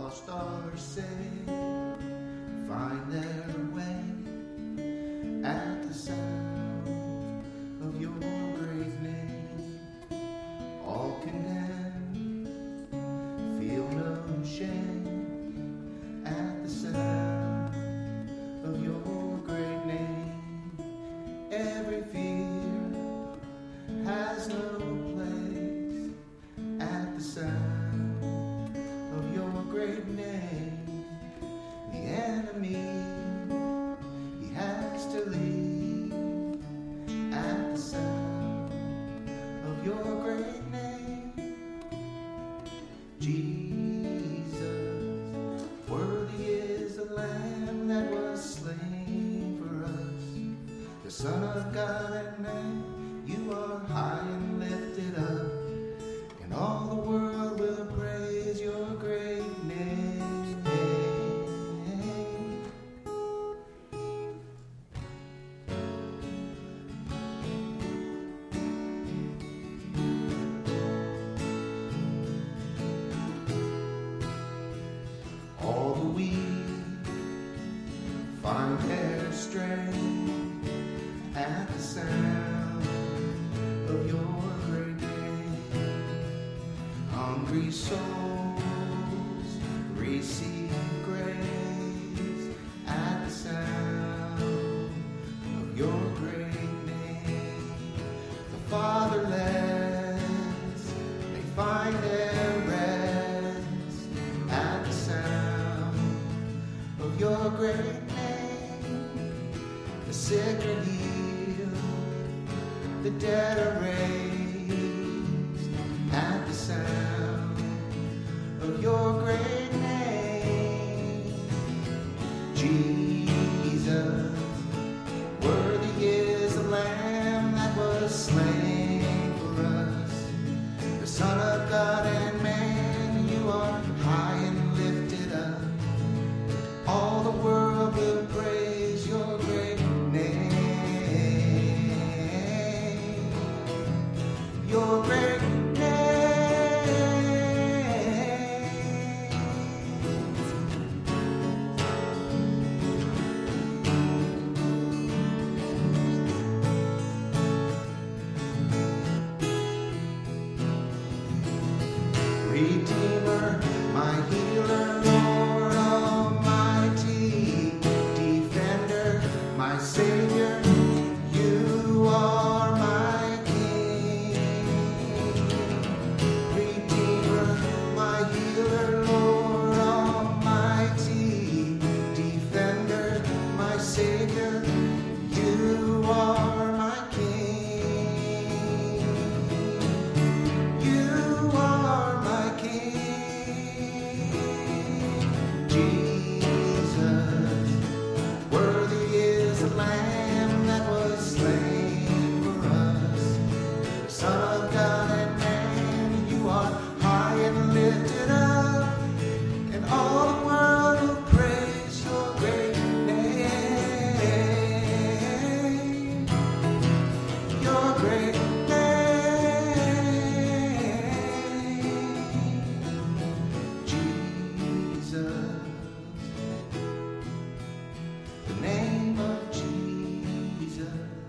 all stars sing, find their way at the sound of your great name. All condemned, feel no shame at the sound of your great name. Every fear has no place at the sound of your great name. The enemy, he has to leave at the sound of your great name. Jesus, worthy is the Lamb that was slain for us, the Son of God and man. You are high and lifted up, and all the world will praise your great name. All the weak find their strength at the sound of your great name. Hungry souls receive grace at the sound of your great name. The fatherless, they find their rest at the sound of your great name. The sick are healed, the dead are raised at the sound of your great name. Jesus, worthy is the Lamb that was slain for us, the Son of God and man. You are high and lifted up, all the world will praise your great name. Your great name. Redeemer, my healer, Lord Almighty, defender, my Savior, you are my King. Redeemer, my healer, Lord Almighty, defender, my Savior, you are my King. You are my King. Jesus, worthy is the Lamb that was slain for us, the Son of God and man. You are high and lifted up, and all the world will praise your great name. Your great name. Jesus, the name of Jesus,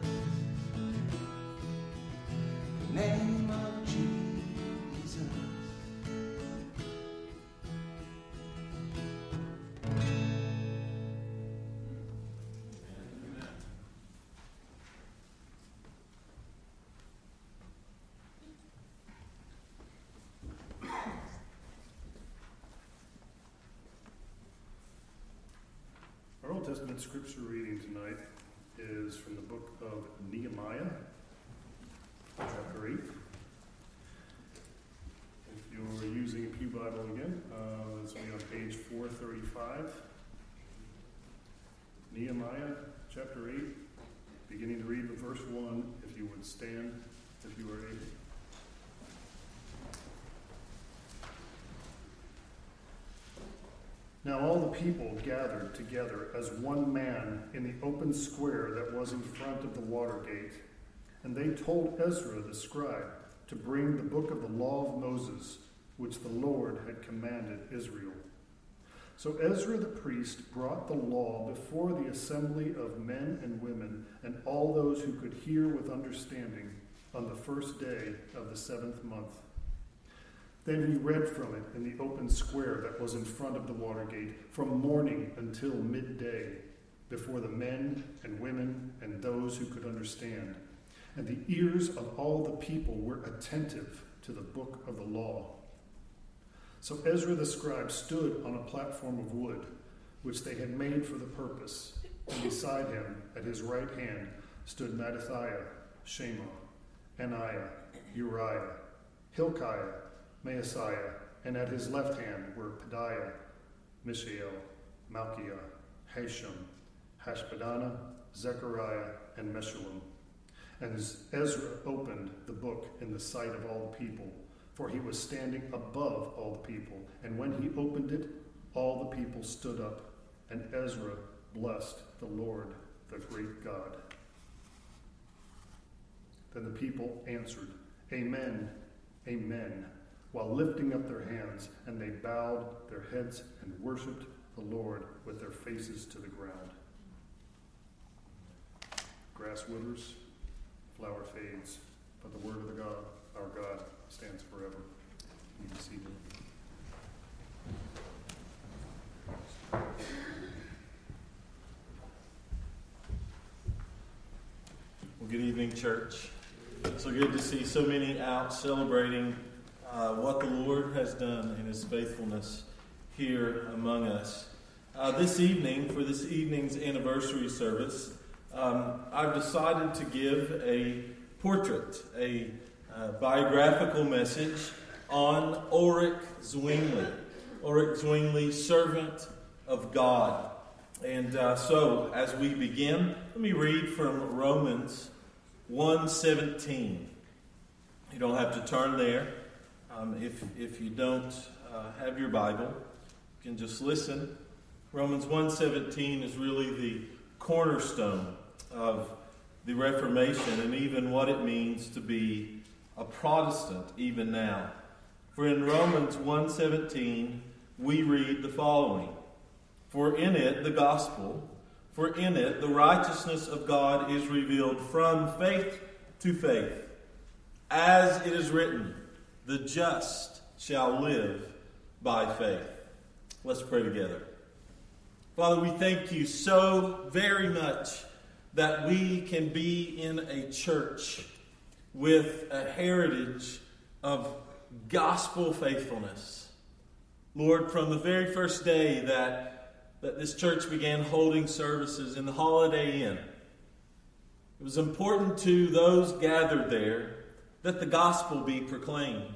the name of Jesus. Our Old Testament scripture reading tonight is from the book of Nehemiah, chapter 8. If you're using a Pew Bible again, it's going to be on page 435. Nehemiah, chapter 8, beginning to read with verse 1, if you would stand, if you are able. Now all the people gathered together as one man in the open square that was in front of the water gate. And they told Ezra the scribe to bring the book of the law of Moses, which the Lord had commanded Israel. So Ezra the priest brought the law before the assembly of men and women and all those who could hear with understanding on the first day of the 7th month. Then he read from it in the open square that was in front of the water gate from morning until midday before the men and women and those who could understand. And the ears of all the people were attentive to the book of the law. So Ezra the scribe stood on a platform of wood, which they had made for the purpose, and beside him, at his right hand, stood Mattithiah, Shema, Ananiah, Uriah, Hilkiah, Maaseiah, and at his left hand were Pedaiah, Mishael, Malchiah, Hashum, Hashbaddanah, Zechariah, and Meshullam. And as Ezra opened the book in the sight of all the people, for he was standing above all the people. And when he opened it, all the people stood up, and Ezra blessed the Lord, the great God. Then the people answered, Amen, Amen, while lifting up their hands, and they bowed their heads and worshipped the Lord with their faces to the ground. Grass withers, flower fades, but the word of the God, our God, stands forever. You can see them. Well, good evening, church. So good to see so many out celebrating what the Lord has done in His faithfulness here among us. This evening, for this evening's anniversary service, I've decided to give a portrait, a biographical message on Ulrich Zwingli. Ulrich Zwingli, servant of God. And so, as we begin, let me read from Romans 1:17. You don't have to turn there. If you don't have your Bible, you can just listen. Romans 1:17 is really the cornerstone of the Reformation and even what it means to be a Protestant even now. For in Romans 1:17 we read the following: For in it, the gospel, for in it the righteousness of God is revealed from faith to faith. As it is written, the just shall live by faith. Let's pray together. Father, we thank you so very much that we can be in a church with a heritage of gospel faithfulness. Lord, from the very first day that this church began holding services in the Holiday Inn, it was important to those gathered there that the gospel be proclaimed.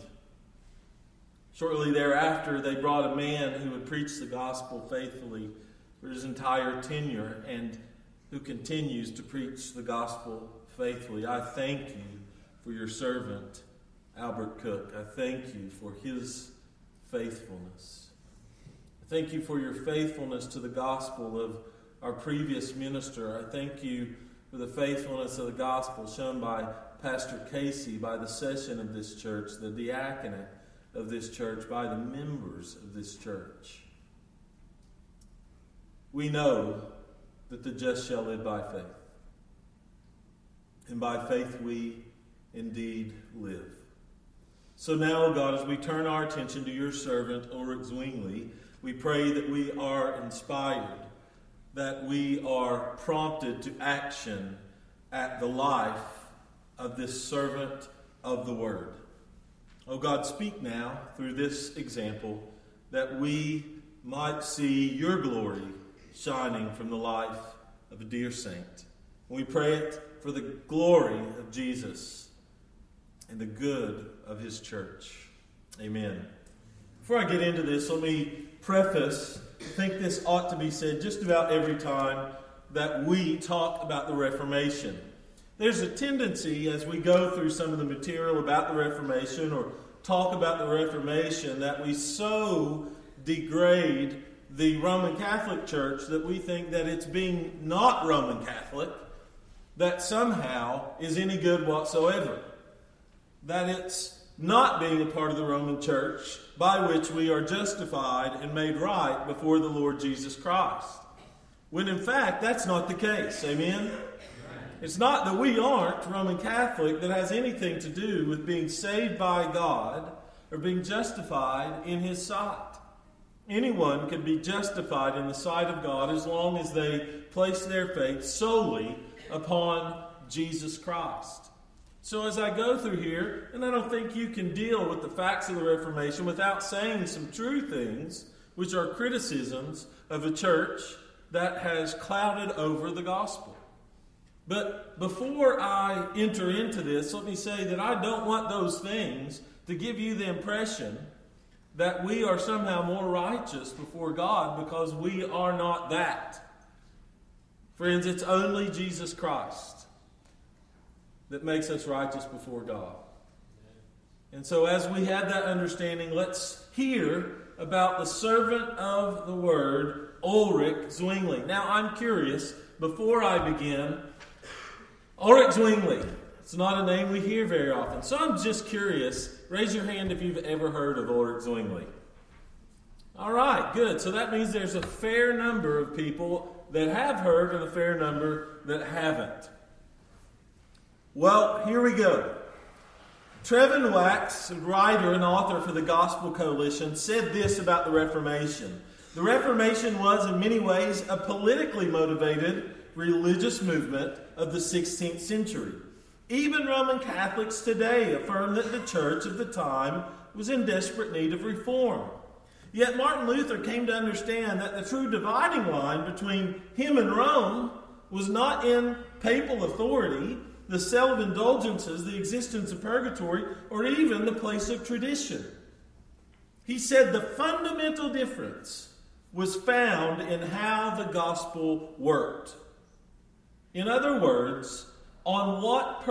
Shortly thereafter, they brought a man who would preach the gospel faithfully for his entire tenure and who continues to preach the gospel faithfully. I thank you for your servant, Albert Cook. I thank you for his faithfulness. I thank you for your faithfulness to the gospel of our previous minister. I thank you for the faithfulness of the gospel shown by Pastor Casey, by the session of this church, the diaconate of this church, by the members of this church. We know that the just shall live by faith. And by faith we indeed live. So now, God, as we turn our attention to your servant, Ulrich Zwingli, we pray that we are inspired, that we are prompted to action at the life of this servant of the Word. Oh God, speak now through this example that we might see your glory shining from the life of a dear saint. We pray it for the glory of Jesus and the good of his church. Amen. Before I get into this, let me preface, I think this ought to be said just about every time that we talk about the Reformation. There's a tendency as we go through some of the material about the Reformation or talk about the Reformation that we so degrade the Roman Catholic Church that we think that it's being not Roman Catholic that somehow is any good whatsoever. That it's not being a part of the Roman Church, by which we are justified and made right before the Lord Jesus Christ. When in fact, that's not the case. Amen? It's not that we aren't Roman Catholic that has anything to do with being saved by God or being justified in His sight. Anyone can be justified in the sight of God as long as they place their faith solely upon Jesus Christ. So as I go through here, and I don't think you can deal with the facts of the Reformation without saying some true things, which are criticisms of a church that has clouded over the gospel. But before I enter into this, let me say that I don't want those things to give you the impression that we are somehow more righteous before God, because we are not that. Friends, it's only Jesus Christ that makes us righteous before God. And so as we have that understanding, let's hear about the servant of the word, Ulrich Zwingli. Now I'm curious, before I begin, Ulrich Zwingli, it's not a name we hear very often. So I'm just curious, raise your hand if you've ever heard of Ulrich Zwingli. All right, good. So that means there's a fair number of people that have heard and a fair number that haven't. Well, here we go. Trevin Wax, a writer and author for the Gospel Coalition, said this about the Reformation. The Reformation was in many ways a politically motivated religious movement of the 16th century. Even Roman Catholics today affirm that the church of the time was in desperate need of reform. Yet Martin Luther came to understand that the true dividing line between him and Rome was not in papal authority, the sale of indulgences, the existence of purgatory, or even the place of tradition. He said the fundamental difference was found in how the gospel worked. In other words, on what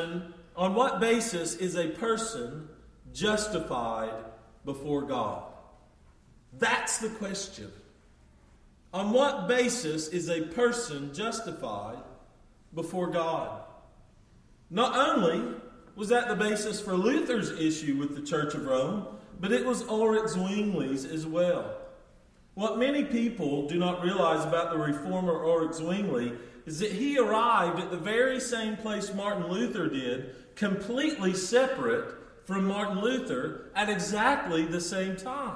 basis is a person justified before God? That's the question. On what basis is a person justified before God? Not only was that the basis for Luther's issue with the Church of Rome, but it was Ulrich Zwingli's as well. What many people do not realize about the reformer Ulrich Zwingli is that he arrived at the very same place Martin Luther did, completely separate from Martin Luther at exactly the same time.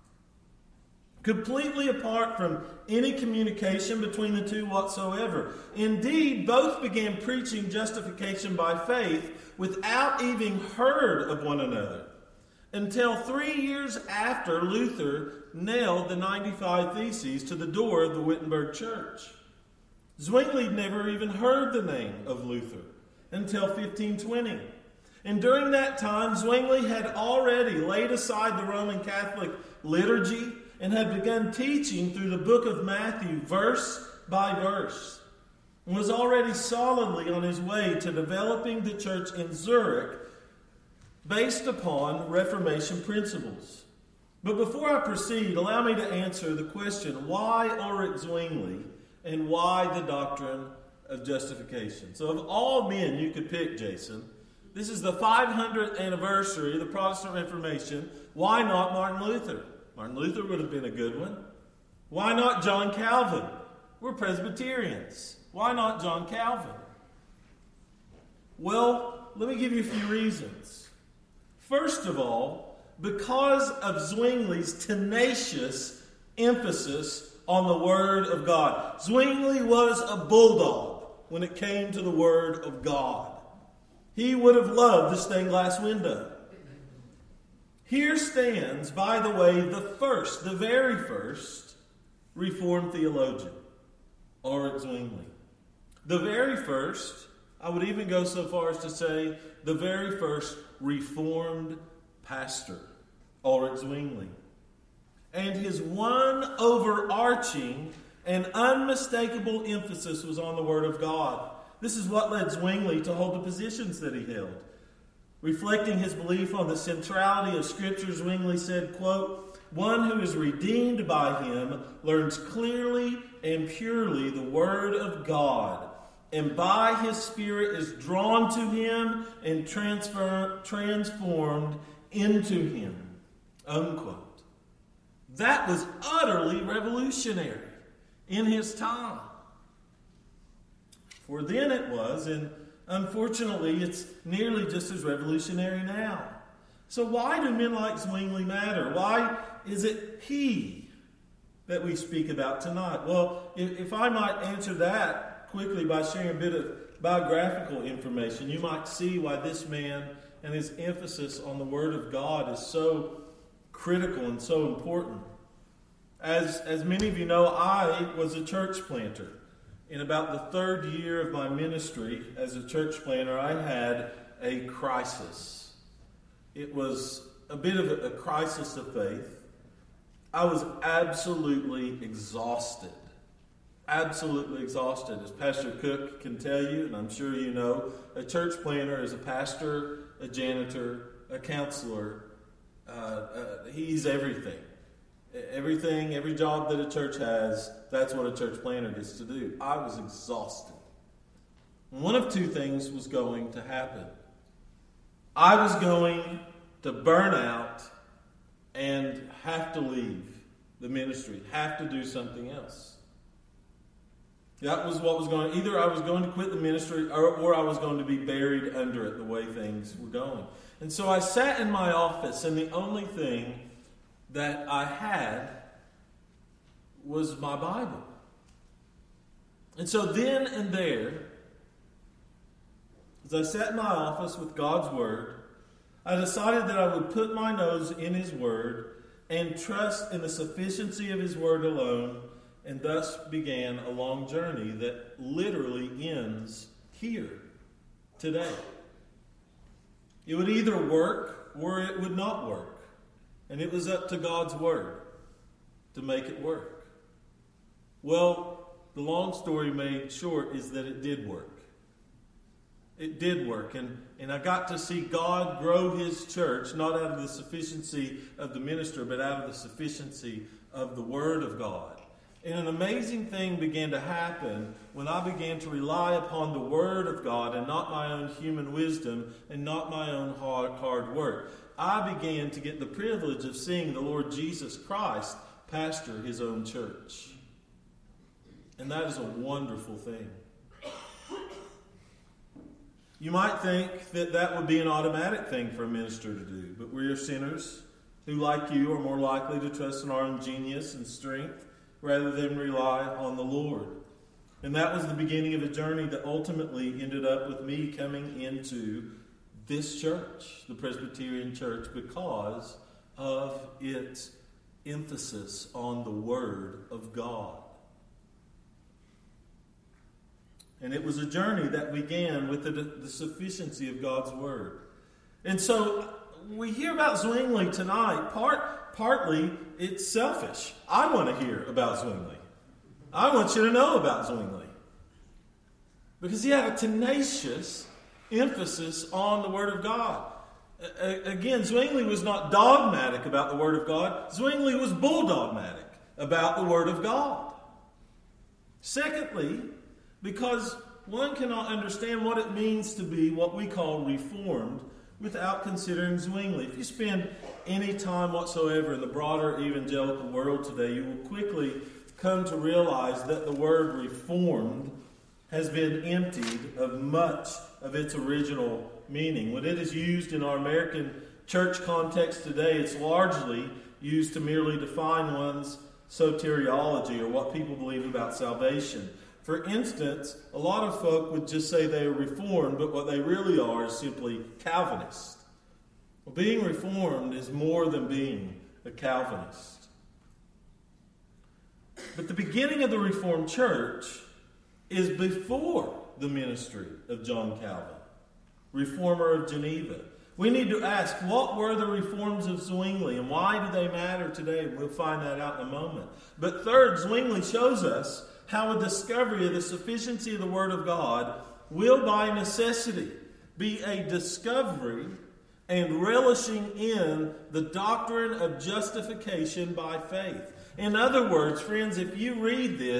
Completely apart from any communication between the two whatsoever. Indeed, both began preaching justification by faith without even heard of one another, until 3 years after Luther nailed the 95 Theses to the door of the Wittenberg Church. Zwingli never even heard the name of Luther until 1520. And during that time, Zwingli had already laid aside the Roman Catholic liturgy and had begun teaching through the book of Matthew, verse by verse, and was already solidly on his way to developing the church in Zurich based upon Reformation principles. But before I proceed, allow me to answer the question, why Ulrich Zwingli and why the doctrine of justification? So of all men you could pick, Jason, this is the 500th anniversary of the Protestant Reformation. Why not Martin Luther? Martin Luther would have been a good one. Why not John Calvin? We're Presbyterians. Why not John Calvin? Well, let me give you a few reasons. First of all, because of Zwingli's tenacious emphasis on the Word of God. Zwingli was a bulldog when it came to the Word of God. He would have loved the stained glass window. Here stands, by the way, the very first Reformed theologian, Ulrich Zwingli. The very first, I would even go so far as to say, the very first Reformed pastor, Ulrich Zwingli. And his one overarching and unmistakable emphasis was on the Word of God. This is what led Zwingli to hold the positions that he held. Reflecting his belief on the centrality of Scripture, Zwingli said, quote, "One who is redeemed by him learns clearly and purely the Word of God and by his Spirit is drawn to him and transformed into him. Unquote. That was utterly revolutionary in his time. For then it was, and unfortunately it's nearly just as revolutionary now. So why do men like Zwingli matter? Why is it he that we speak about tonight? Well, if I might answer that quickly by sharing a bit of biographical information, you might see why this man and his emphasis on the Word of God is so critical and so important. As many of you know, I was a church planter. In about the third year of my ministry as a church planter, I had a crisis. It was a bit of a crisis of faith. I was absolutely exhausted. Absolutely exhausted. As Pastor Cook can tell you, and I'm sure you know, a church planter is a pastor, a janitor, a counselor. He's everything. Everything, every job that a church has, that's what a church planter gets to do. I was exhausted. One of two things was going to happen. I was going to burn out and have to leave the ministry, have to do something else. That was what was going on. Either I was going to quit the ministry or I was going to be buried under it the way things were going. And so I sat in my office, and the only thing that I had was my Bible. And so then and there, as I sat in my office with God's Word, I decided that I would put my nose in His Word and trust in the sufficiency of His Word alone, and thus began a long journey that literally ends here, today. It would either work or it would not work. And it was up to God's Word to make it work. Well, the long story made short is that it did work. It did work. And I got to see God grow His church, not out of the sufficiency of the minister, but out of the sufficiency of the Word of God. And an amazing thing began to happen when I began to rely upon the Word of God and not my own human wisdom and not my own hard work. I began to get the privilege of seeing the Lord Jesus Christ pastor His own church. And that is a wonderful thing. You might think that that would be an automatic thing for a minister to do, but we are sinners who, like you, are more likely to trust in our own genius and strength rather than rely on the Lord. And that was the beginning of a journey that ultimately ended up with me coming into this church, the Presbyterian Church, because of its emphasis on the Word of God. And it was a journey that began with the sufficiency of God's Word. And so we hear about Zwingli tonight. Partly it's selfish. I want to hear about Zwingli. I want you to know about Zwingli. Because he had a tenacious emphasis on the Word of God. Again, Zwingli was not dogmatic about the Word of God. Zwingli was bulldogmatic about the Word of God. Secondly, because one cannot understand what it means to be what we call Reformed without considering Zwingli. If you spend any time whatsoever in the broader evangelical world today, you will quickly come to realize that the word Reformed has been emptied of much of its original meaning. When it is used in our American church context today, it's largely used to merely define one's soteriology or what people believe about salvation. For instance, a lot of folk would just say they are Reformed, but what they really are is simply Calvinist. Well, being Reformed is more than being a Calvinist. But the beginning of the Reformed Church is before the ministry of John Calvin, Reformer of Geneva. We need to ask, what were the reforms of Zwingli and why do they matter today? We'll find that out in a moment. But third, Zwingli shows us how a discovery of the sufficiency of the Word of God will by necessity be a discovery and relishing in the doctrine of justification by faith. In other words, friends, if you read this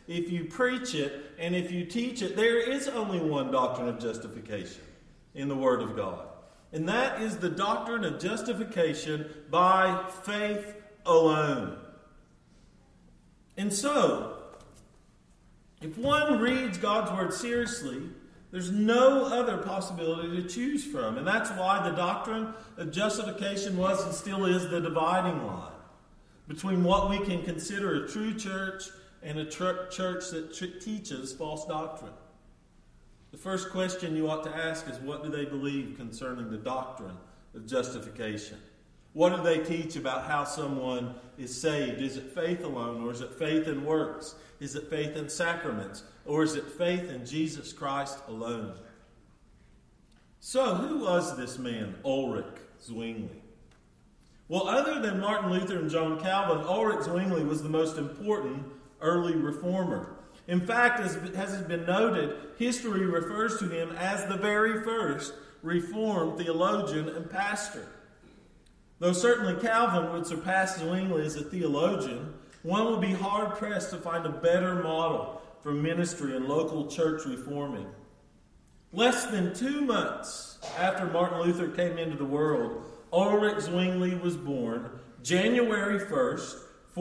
if you preach it, and if you teach it, there is only one doctrine of justification in the Word of God. And that is the doctrine of justification by faith alone. And so, if one reads God's Word seriously, there's no other possibility to choose from. And that's why the doctrine of justification was and still is the dividing line between what we can consider a true church and a church that teaches false doctrine. The first question you ought to ask is, what do they believe concerning the doctrine of justification? What do they teach about how someone is saved? Is it faith alone, or is it faith in works? Is it faith in sacraments, or is it faith in Jesus Christ alone? So, who was this man, Ulrich Zwingli? Well, other than Martin Luther and John Calvin, Ulrich Zwingli was the most important early reformer. In fact, as has been noted, history refers to him as the very first Reformed theologian and pastor. Though certainly Calvin would surpass Zwingli as a theologian, one would be hard-pressed to find a better model for ministry and local church reforming. Less than 2 months after Martin Luther came into the world, Ulrich Zwingli was born January 1st,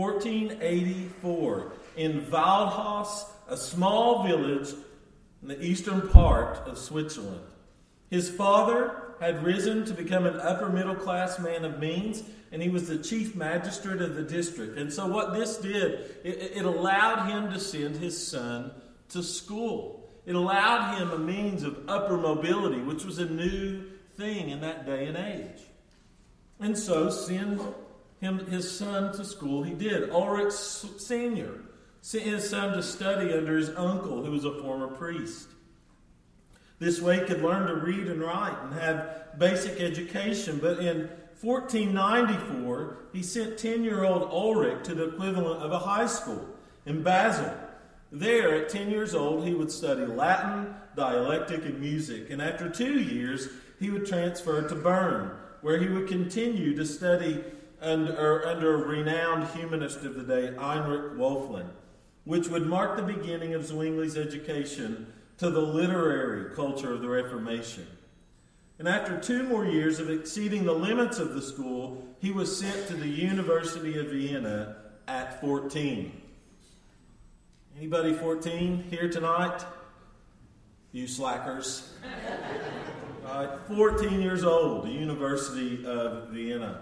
1484, in Waldhaus, a small village in the eastern part of Switzerland. His father had risen to become an upper middle class man of means, and he was the chief magistrate of the district. And so what this did, it allowed him to send his son to school. It allowed him a means of upper mobility, which was a new thing in that day and age. And so send his son to school he did. Ulrich Sr. sent his son to study under his uncle, who was a former priest. This way he could learn to read and write and have basic education. But in 1494, he sent 10-year-old Ulrich to the equivalent of a high school in Basel. There, at 10 years old, he would study Latin, dialectic, and music. And after 2 years, he would transfer to Bern, where he would continue to study under a renowned humanist of the day, Heinrich Wölfflin, which would mark the beginning of Zwingli's education to the literary culture of the Reformation. And after 2 more years of exceeding the limits of the school, he was sent to the University of Vienna at 14. Anybody 14 here tonight? You slackers. All right, 14 years old, the University of Vienna.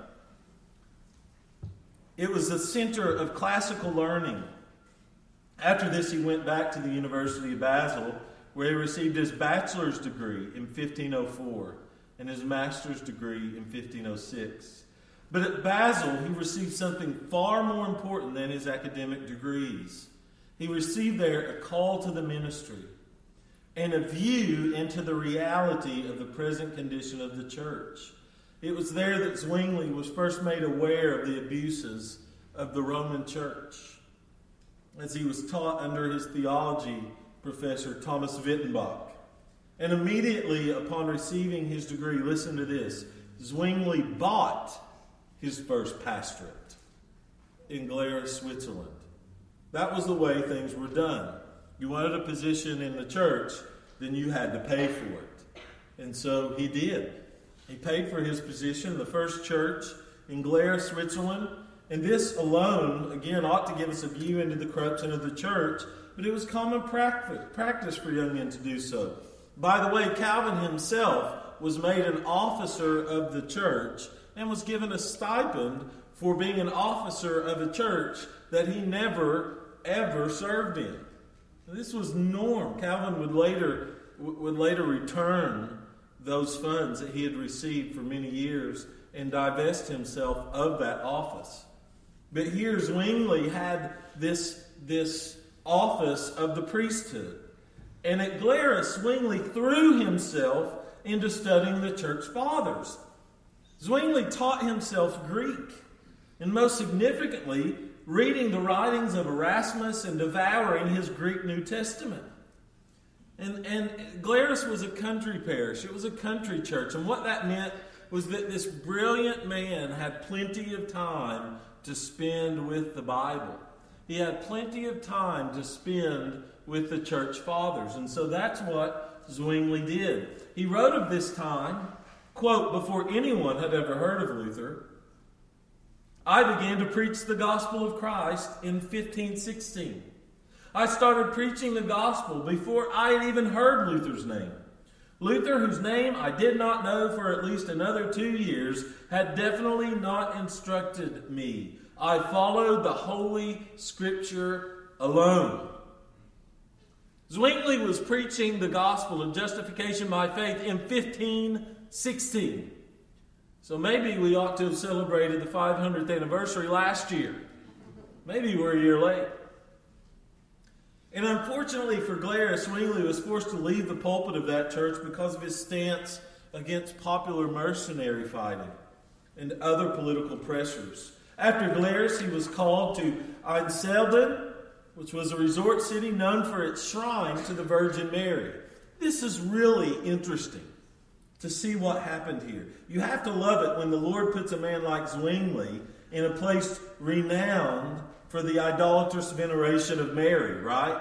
It was the center of classical learning. After this, he went back to the University of Basel, where he received his bachelor's degree in 1504 and his master's degree in 1506. But at Basel, he received something far more important than his academic degrees. He received there a call to the ministry and a view into the reality of the present condition of the church. It was there that Zwingli was first made aware of the abuses of the Roman Church, as he was taught under his theology professor, Thomas Wittenbach. And immediately upon receiving his degree, listen to this, Zwingli bought his first pastorate in Glarus, Switzerland. That was the way things were done. You wanted a position in the church, then you had to pay for it. And so he did. He paid for his position in the first church in Glarus, Switzerland. And this alone, again, ought to give us a view into the corruption of the church, but it was common practice for young men to do so. By the way, Calvin himself was made an officer of the church and was given a stipend for being an officer of a church that he never, ever served in. This was norm. Calvin would later return those funds that he had received for many years and divest himself of that office. But here Zwingli had this office of the priesthood. And at Glarus, Zwingli threw himself into studying the church fathers. Zwingli taught himself Greek, and most significantly, reading the writings of Erasmus and devouring his Greek New Testament. And Glarus was a country parish. It was a country church. And what that meant was that this brilliant man had plenty of time to spend with the Bible. He had plenty of time to spend with the church fathers. And so that's what Zwingli did. He wrote of this time, quote, before anyone had ever heard of Luther, I began to preach the gospel of Christ in 1516. I started preaching the gospel before I had even heard Luther's name. Luther, whose name I did not know for at least another 2 years, had definitely not instructed me. I followed the Holy Scripture alone. Zwingli was preaching the gospel of justification by faith in 1516. So maybe we ought to have celebrated the 500th anniversary last year. Maybe we're a year late. And unfortunately for Glarus, Zwingli was forced to leave the pulpit of that church because of his stance against popular mercenary fighting and other political pressures. After Glarus, he was called to Einsiedeln, which was a resort city known for its shrine to the Virgin Mary. This is really interesting to see what happened here. You have to love it when the Lord puts a man like Zwingli in a place renowned for the idolatrous veneration of Mary, right?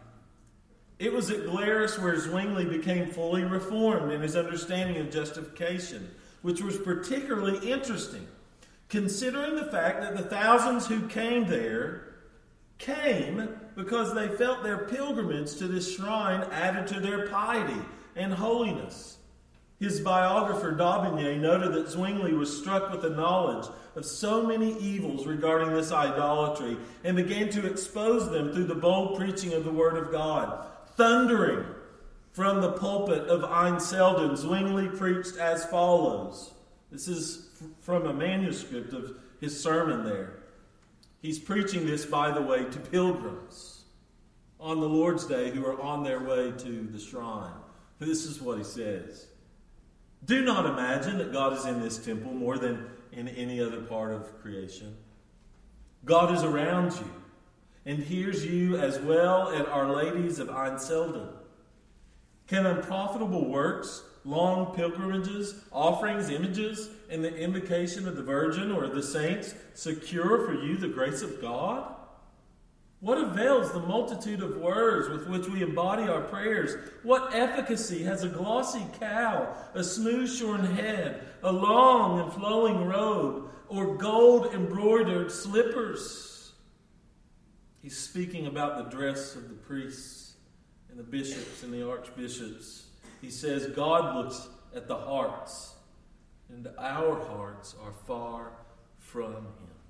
It was at Glarus where Zwingli became fully reformed in his understanding of justification, which was particularly interesting, considering the fact that the thousands who came there came because they felt their pilgrimage to this shrine added to their piety and holiness. His biographer, Daubigny, noted that Zwingli was struck with the knowledge of so many evils regarding this idolatry and began to expose them through the bold preaching of the Word of God. Thundering from the pulpit of Einsiedeln, Zwingli preached as follows. This is from a manuscript of his sermon there. He's preaching this, by the way, to pilgrims on the Lord's Day who are on their way to the shrine. This is what he says. Do not imagine that God is in this temple more than in any other part of creation. God is around you and hears you as well at Our Ladies of Einsiedeln. Can unprofitable works, long pilgrimages, offerings, images, and the invocation of the Virgin or the saints secure for you the grace of God? What avails the multitude of words with which we embody our prayers? What efficacy has a glossy cow, a smooth-shorn head, a long and flowing robe, or gold-embroidered slippers? He's speaking about the dress of the priests and the bishops and the archbishops. He says God looks at the hearts, and our hearts are far from Him.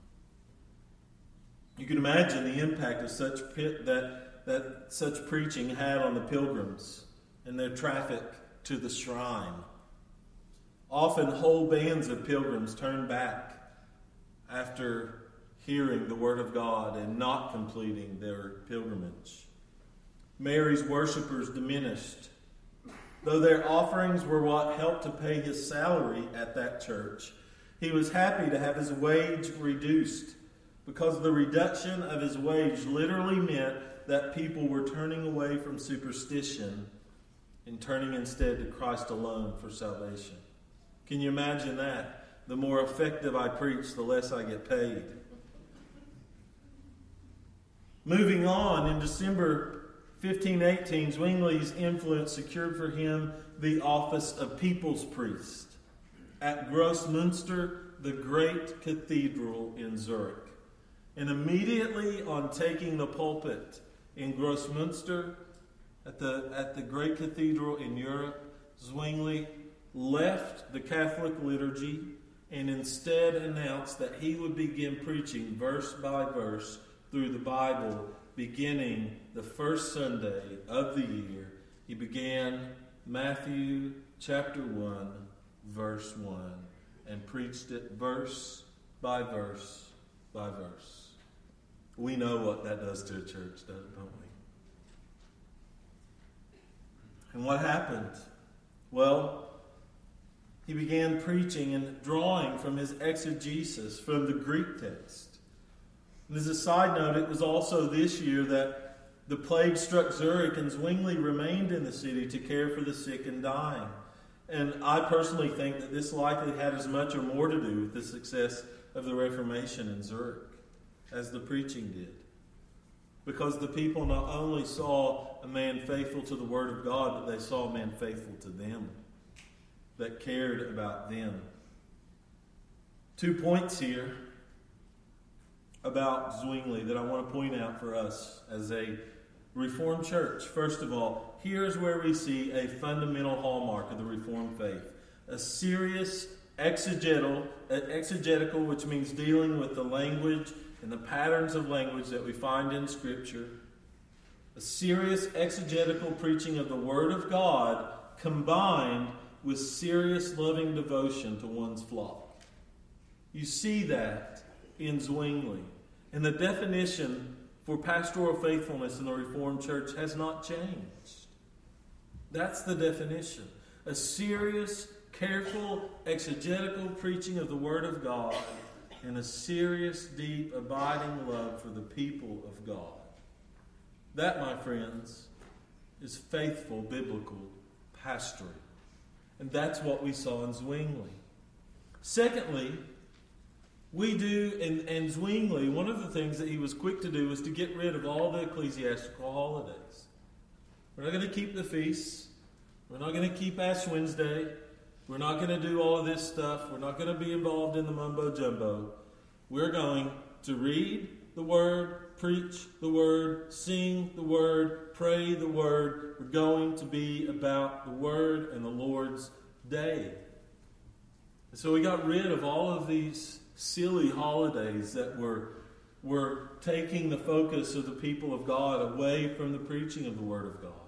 You can imagine the impact of such preaching had on the pilgrims and their traffic to the shrine. Often whole bands of pilgrims turned back after hearing the Word of God and not completing their pilgrimage. Mary's worshippers diminished. Though their offerings were what helped to pay his salary at that church, he was happy to have his wage reduced, because the reduction of his wage literally meant that people were turning away from superstition and turning instead to Christ alone for salvation. Can you imagine that? The more effective I preach, the less I get paid. Moving on, in December 1518, Zwingli's influence secured for him the office of people's priest at Grossmünster, the great cathedral in Zurich. And immediately on taking the pulpit in Grossmünster, at the great cathedral in Europe, Zwingli left the Catholic liturgy and instead announced that he would begin preaching verse by verse through the Bible, beginning the first Sunday of the year. He began Matthew chapter 1, verse 1, and preached it verse by verse by verse. We know what that does to a church, don't we? And what happened? Well, he began preaching and drawing from his exegesis from the Greek text. And as a side note, it was also this year that the plague struck Zurich and Zwingli remained in the city to care for the sick and dying. And I personally think that this likely had as much or more to do with the success of the Reformation in Zurich as the preaching did. because the people not only saw a man faithful to the Word of God, but they saw a man faithful to them, that cared about them. 2 points here about Zwingli that I want to point out for us as a Reformed church. First of all, here's where we see a fundamental hallmark of the Reformed faith. A serious exegetical, which means dealing with the language and the patterns of language that we find in Scripture. A serious exegetical preaching of the Word of God combined with serious loving devotion to one's flock. You see that in Zwingli. And the definition for pastoral faithfulness in the Reformed Church has not changed. That's the definition. A serious, careful, exegetical preaching of the Word of God and a serious, deep, abiding love for the people of God. That, my friends, is faithful biblical pastoring. And that's what we saw in Zwingli. Secondly, we do, and Zwingli, one of the things that he was quick to do was to get rid of all the ecclesiastical holidays. We're not going to keep the feasts. We're not going to keep Ash Wednesday. We're not going to do all of this stuff. We're not going to be involved in the mumbo-jumbo. We're going to read the Word, preach the Word, sing the Word, pray the Word. We're going to be about the Word and the Lord's day. And so we got rid of all of these silly holidays that were taking the focus of the people of God away from the preaching of the Word of God.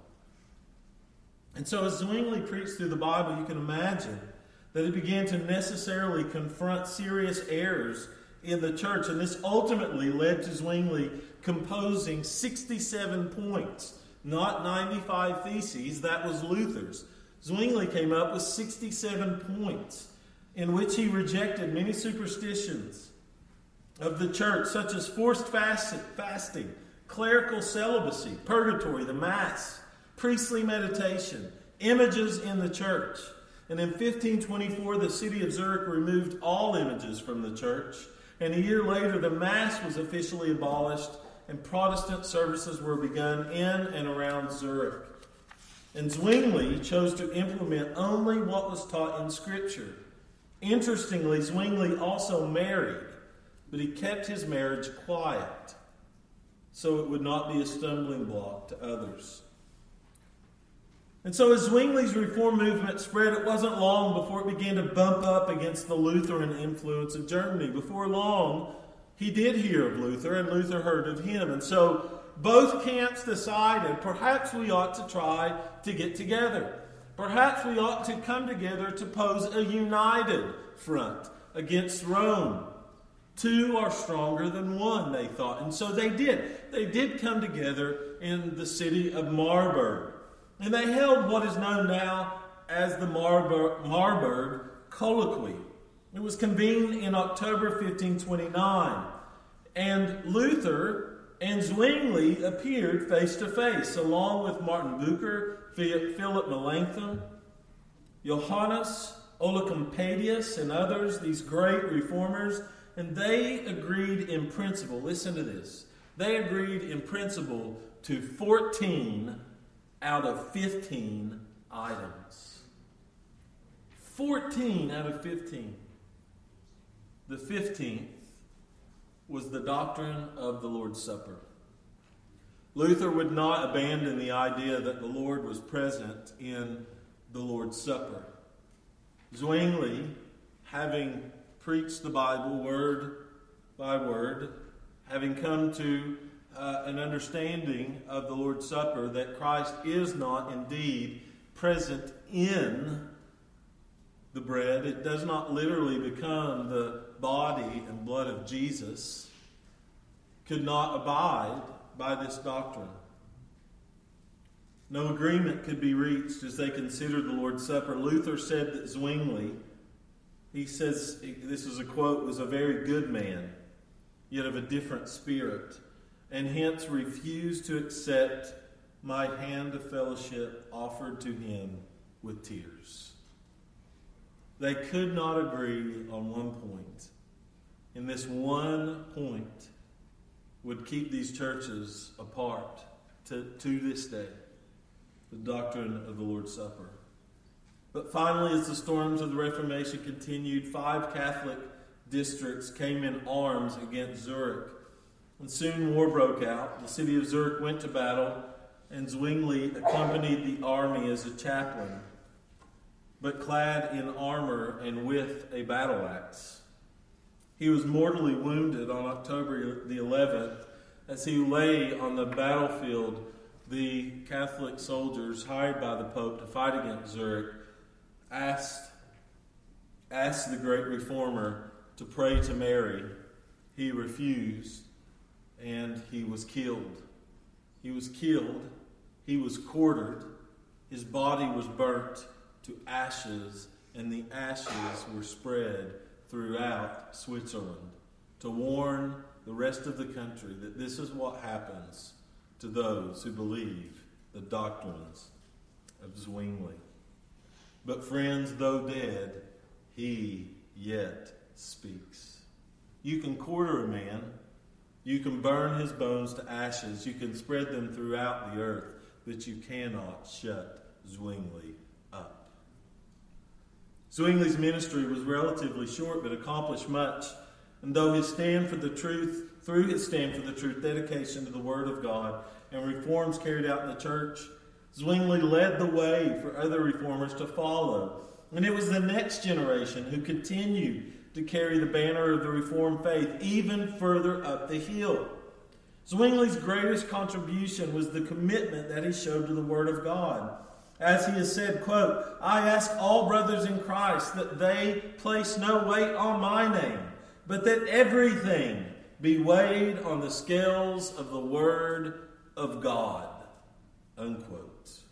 And so as Zwingli preached through the Bible, you can imagine that he began to necessarily confront serious errors in the church. And this ultimately led to Zwingli composing 67 points, not 95 theses. That was Luther's. Zwingli came up with 67 points in which he rejected many superstitions of the church, such as forced fasting, clerical celibacy, purgatory, the Mass, priestly meditation, images in the church. And in 1524, the city of Zurich removed all images from the church. And a year later, the Mass was officially abolished and Protestant services were begun in and around Zurich. And Zwingli chose to implement only what was taught in Scripture. Interestingly, Zwingli also married, but he kept his marriage quiet so it would not be a stumbling block to others. And so as Zwingli's Reform movement spread, it wasn't long before it began to bump up against the Lutheran influence of Germany. Before long, he did hear of Luther, and Luther heard of him. And so both camps decided perhaps we ought to try to get together. Perhaps we ought to come together to pose a united front against Rome. Two are stronger than one, they thought. And so they did. They did come together in the city of Marburg. And they held what is known now as the Marburg Colloquy. It was convened in October 1529. And Luther and Zwingli appeared face to face, along with Martin Bucer, Philip Melanchthon, Johannes Olycompadius, and others, these great reformers. And they agreed in principle, listen to this, they agreed in principle to 14 out of 15 items. 14 out of 15. The 15th was the doctrine of the Lord's Supper. Luther would not abandon the idea that the Lord was present in the Lord's Supper. Zwingli, having preached the Bible word by word, having come to an understanding of the Lord's Supper that Christ is not indeed present in the bread. It does not literally become the body and blood of Jesus. Could not abide by this doctrine. No agreement could be reached as they considered the Lord's Supper. Luther said that Zwingli, he says, this is a quote, was a very good man, yet of a different spirit, and hence refused to accept my hand of fellowship offered to him with tears. They could not agree on one point. In this one point, would keep these churches apart to this day, the doctrine of the Lord's Supper. But finally, as the storms of the Reformation continued, 5 Catholic districts came in arms against Zurich. And soon war broke out. The city of Zurich went to battle, and Zwingli accompanied the army as a chaplain, but clad in armor and with a battle axe. He was mortally wounded on October the 11th. As he lay on the battlefield, the Catholic soldiers hired by the Pope to fight against Zurich asked the great reformer to pray to Mary. He refused, and he was killed. He was killed. He was quartered. His body was burnt to ashes, and the ashes were spread throughout Switzerland to warn the rest of the country that this is what happens to those who believe the doctrines of Zwingli. But friends, though dead, he yet speaks. You can quarter a man. You can burn his bones to ashes. You can spread them throughout the earth, but you cannot shut Zwingli up. Zwingli's ministry was relatively short, but accomplished much. And though his stand for the truth, through his stand for the truth, dedication to the Word of God, and reforms carried out in the church, Zwingli led the way for other reformers to follow. And it was the next generation who continued to carry the banner of the Reformed faith even further up the hill. Zwingli's greatest contribution was the commitment that he showed to the Word of God. As he has said, quote, "I ask all brothers in Christ that they place no weight on my name, but that everything be weighed on the scales of the Word of God." Unquote.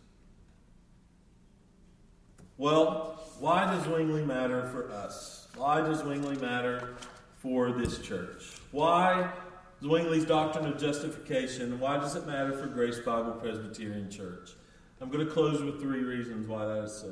Well, why does Zwingli matter for us? Why does Zwingli matter for this church? Why Zwingli's doctrine of justification, and why does it matter for Grace Bible Presbyterian Church? I'm going to close with 3 reasons why that is so.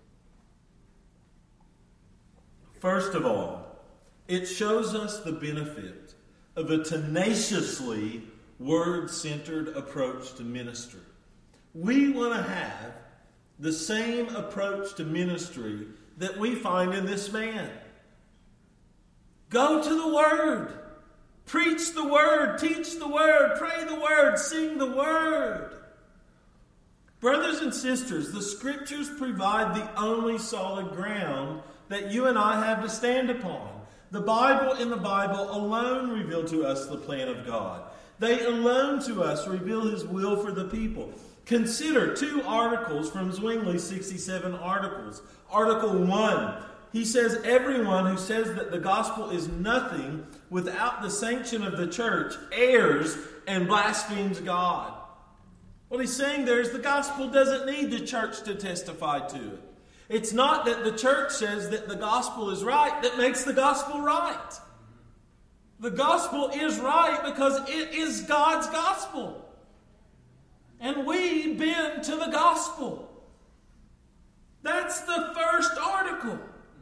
First of all, it shows us the benefit of a tenaciously word-centered approach to ministry. We want to have the same approach to ministry that we find in this man. Go to the Word. Preach the Word. Teach the Word. Pray the Word. Sing the Word. Brothers and sisters, the Scriptures provide the only solid ground that you and I have to stand upon. The Bible alone reveal to us the plan of God. They alone to us reveal His will for the people. Consider 2 articles from Zwingli's 67 articles. Article 1, he says, everyone who says that the gospel is nothing without the sanction of the church errs and blasphemes God. What he's saying there is the gospel doesn't need the church to testify to it. It's not that the church says that the gospel is right that makes the gospel right. The gospel is right because it is God's gospel. And we bend to the gospel. That's the first article.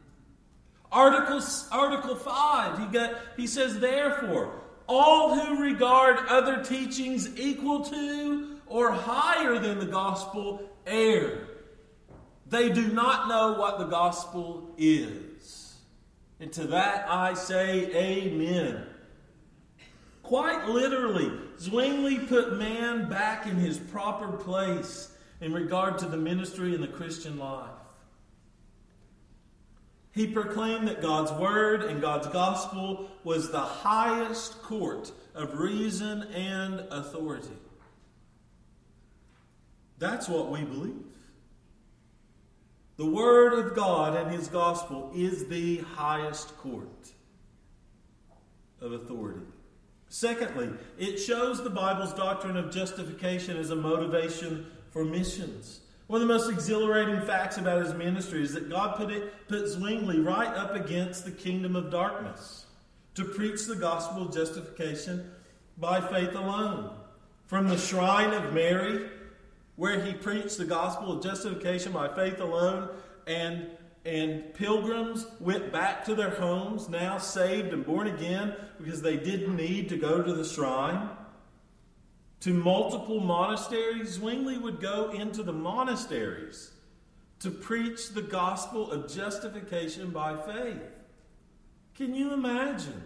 Article 5, he says, therefore, all who regard other teachings equal to or higher than the gospel err. They do not know what the gospel is. And to that I say amen. Quite literally, Zwingli put man back in his proper place in regard to the ministry and the Christian life. He proclaimed that God's Word and God's gospel was the highest court of reason and authority. That's what we believe. The Word of God and His gospel is the highest court of authority. Secondly, it shows the Bible's doctrine of justification as a motivation for missions. One of the most exhilarating facts about his ministry is that God put Zwingli right up against the kingdom of darkness to preach the gospel of justification by faith alone. From the shrine of Mary, where he preached the gospel of justification by faith alone, and and pilgrims went back to their homes, now saved and born again, because they didn't need to go to the shrine, to multiple monasteries, Zwingli would go into the monasteries to preach the gospel of justification by faith. Can you imagine?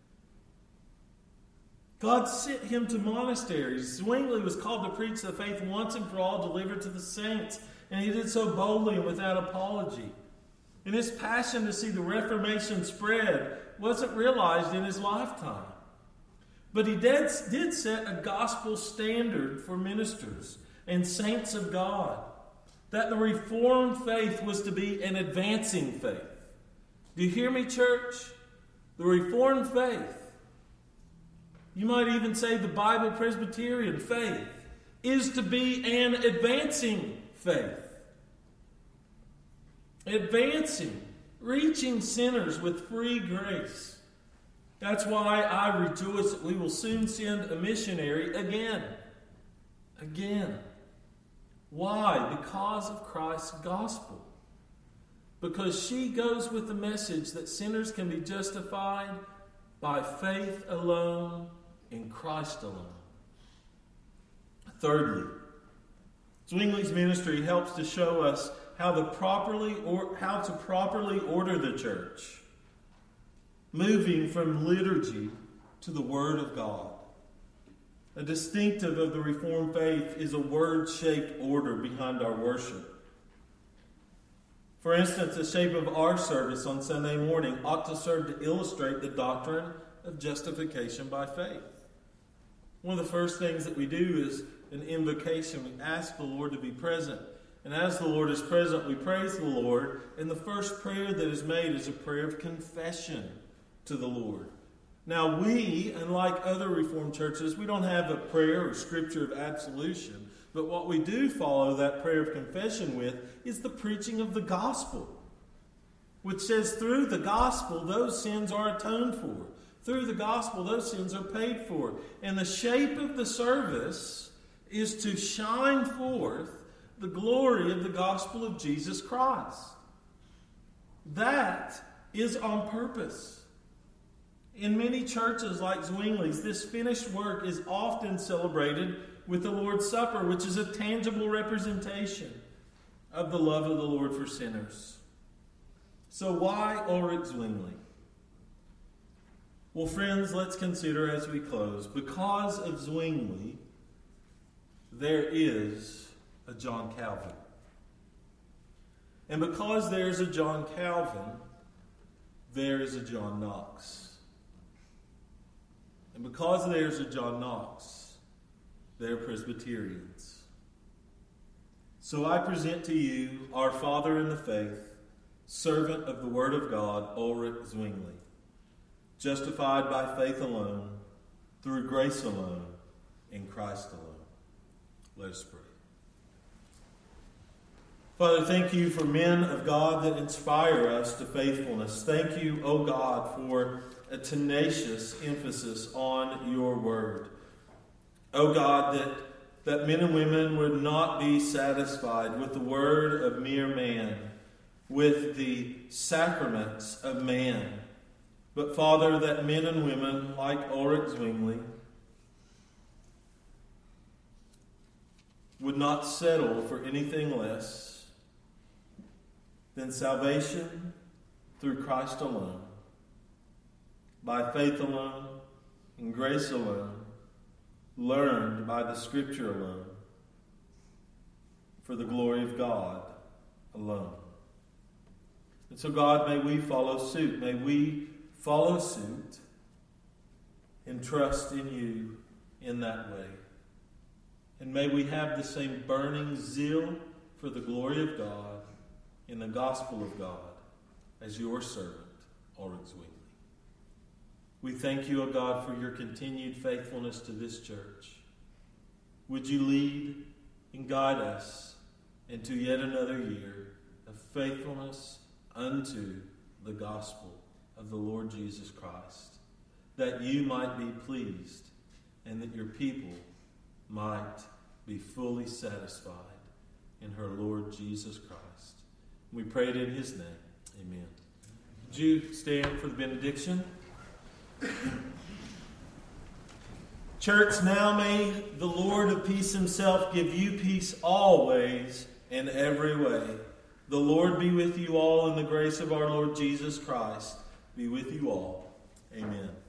God sent him to monasteries. Zwingli was called to preach the faith once and for all delivered to the saints, and he did so boldly and without apology. And his passion to see the Reformation spread wasn't realized in his lifetime. But he did set a gospel standard for ministers and saints of God, that the Reformed faith was to be an advancing faith. Do you hear me, church? The Reformed faith, you might even say the Bible Presbyterian faith, is to be an advancing faith. Advancing, reaching sinners with free grace. That's why I rejoice that we will soon send a missionary again. Again. Why? Because of Christ's gospel. Because she goes with the message that sinners can be justified by faith alone in Christ alone. Thirdly, Zwingli's ministry helps to show us how to properly order the church, moving from liturgy to the Word of God. A distinctive of the Reformed faith is a word-shaped order behind our worship. For instance, the shape of our service on Sunday morning ought to serve to illustrate the doctrine of justification by faith. One of the first things that we do is an invocation. We ask the Lord to be present. And as the Lord is present, we praise the Lord. And the first prayer that is made is a prayer of confession to the Lord. Now we, unlike other Reformed churches, we don't have a prayer or scripture of absolution. But what we do follow that prayer of confession with is the preaching of the gospel, which says through the gospel those sins are atoned for. Through the gospel those sins are paid for. And the shape of the service is to shine forth the glory of the gospel of Jesus Christ. That is on purpose. In many churches like Zwingli's, this finished work is often celebrated with the Lord's Supper, which is a tangible representation of the love of the Lord for sinners. So why Ulrich Zwingli? Well, friends, let's consider as we close. Because of Zwingli, there is a John Calvin. And because there's a John Calvin, there is a John Knox. And because there's a John Knox, they're Presbyterians. So I present to you our father in the faith, servant of the Word of God, Ulrich Zwingli, justified by faith alone, through grace alone, in Christ alone. Let us pray. Father, thank you for men of God that inspire us to faithfulness. Thank you, O God, for a tenacious emphasis on your word. O God, that men and women would not be satisfied with the word of mere man, with the sacraments of man, but Father, that men and women like Ulrich Zwingli would not settle for anything less than salvation through Christ alone, by faith alone, in grace alone, learned by the Scripture alone, for the glory of God alone. And so, God, may we follow suit. May we follow suit and trust in you in that way. And may we have the same burning zeal for the glory of God in the gospel of God as your servant, Ulrich Zwingli. We thank you, O God, for your continued faithfulness to this church. Would you lead and guide us into yet another year of faithfulness unto the gospel of the Lord Jesus Christ, that you might be pleased and that your people might be fully satisfied in her Lord Jesus Christ. We pray it in his name. Amen. Would you stand for the benediction? Church, now may the Lord of peace himself give you peace always in every way. The Lord be with you all, and the grace of our Lord Jesus Christ be with you all. Amen.